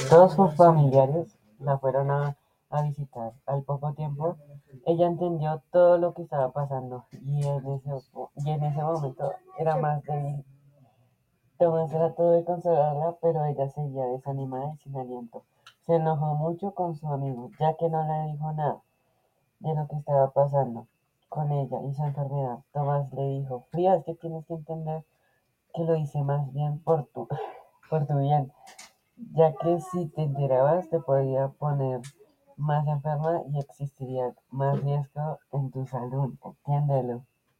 Todos sus familiares la fueron a visitar. Al poco tiempo, ella entendió todo lo que estaba pasando y en ese momento era más débil. Tomás trató de consolarla, pero ella seguía desanimada y sin aliento. Se enojó mucho con su amigo, ya que no le dijo nada de lo que estaba pasando con ella y su enfermedad. Tomás le dijo, Frida, es que tienes que entender que lo hice más bien por tu bien, ya que si te enterabas te podría poner más enferma y existiría más riesgo en tu salud. Entiéndelo.